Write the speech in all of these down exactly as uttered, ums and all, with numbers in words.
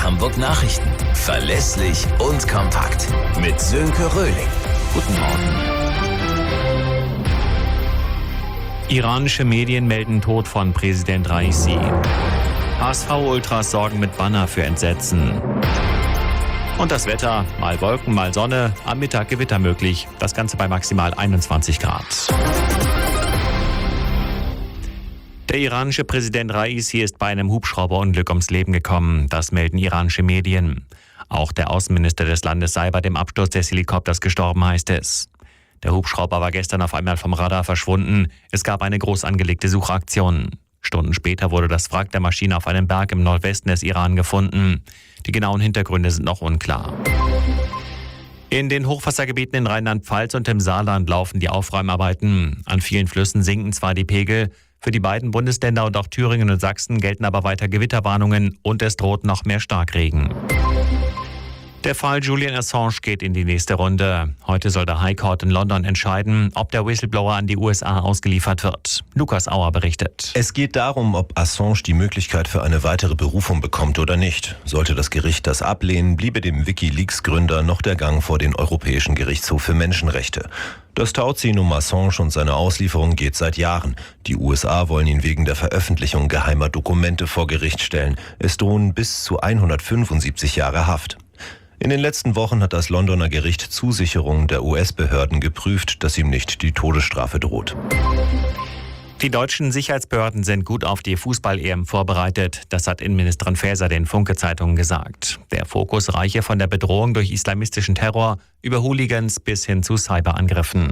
Hamburg Nachrichten. Verlässlich und kompakt. Mit Sönke Röhling. Guten Morgen. Iranische Medien melden Tod von Präsident Raisi. H S V-Ultras sorgen mit Banner für Entsetzen. Und das Wetter, mal Wolken, mal Sonne, am Mittag Gewitter möglich. Das Ganze bei maximal einundzwanzig Grad. Der iranische Präsident Raisi ist bei einem Hubschrauberunglück ums Leben gekommen. Das melden iranische Medien. Auch der Außenminister des Landes sei bei dem Absturz des Helikopters gestorben, heißt es. Der Hubschrauber war gestern auf einmal vom Radar verschwunden. Es gab eine groß angelegte Suchaktion. Stunden später wurde das Wrack der Maschine auf einem Berg im Nordwesten des Iran gefunden. Die genauen Hintergründe sind noch unklar. In den Hochwassergebieten in Rheinland-Pfalz und im Saarland laufen die Aufräumarbeiten. An vielen Flüssen sinken zwar die Pegel, für die beiden Bundesländer und auch Thüringen und Sachsen gelten aber weiter Gewitterwarnungen und es droht noch mehr Starkregen. Der Fall Julian Assange geht in die nächste Runde. Heute soll der High Court in London entscheiden, ob der Whistleblower an die U S A ausgeliefert wird. Lukas Auer berichtet. Es geht darum, ob Assange die Möglichkeit für eine weitere Berufung bekommt oder nicht. Sollte das Gericht das ablehnen, bliebe dem WikiLeaks-Gründer noch der Gang vor den Europäischen Gerichtshof für Menschenrechte. Das Tauziehen um Assange und seine Auslieferung geht seit Jahren. Die U S A wollen ihn wegen der Veröffentlichung geheimer Dokumente vor Gericht stellen. Es drohen bis zu hundertfünfundsiebzig Jahre Haft. In den letzten Wochen hat das Londoner Gericht Zusicherungen der U S-Behörden geprüft, dass ihm nicht die Todesstrafe droht. Die deutschen Sicherheitsbehörden sind gut auf die Fußball-E M vorbereitet. Das hat Innenministerin Faeser den Funke-Zeitungen gesagt. Der Fokus reiche von der Bedrohung durch islamistischen Terror über Hooligans bis hin zu Cyberangriffen.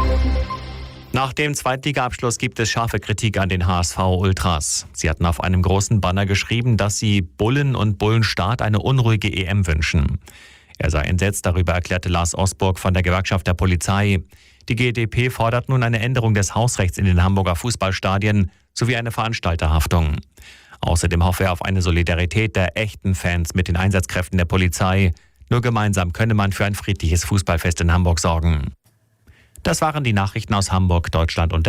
Nach dem Zweitliga-Abschluss gibt es scharfe Kritik an den H S V-Ultras. Sie hatten auf einem großen Banner geschrieben, dass sie Bullen und Bullenstaat eine unruhige E M wünschen. Er sei entsetzt, darüber erklärte Lars Osburg von der Gewerkschaft der Polizei. Die G d P fordert nun eine Änderung des Hausrechts in den Hamburger Fußballstadien sowie eine Veranstalterhaftung. Außerdem hoffe er auf eine Solidarität der echten Fans mit den Einsatzkräften der Polizei. Nur gemeinsam könne man für ein friedliches Fußballfest in Hamburg sorgen. Das waren die Nachrichten aus Hamburg, Deutschland und der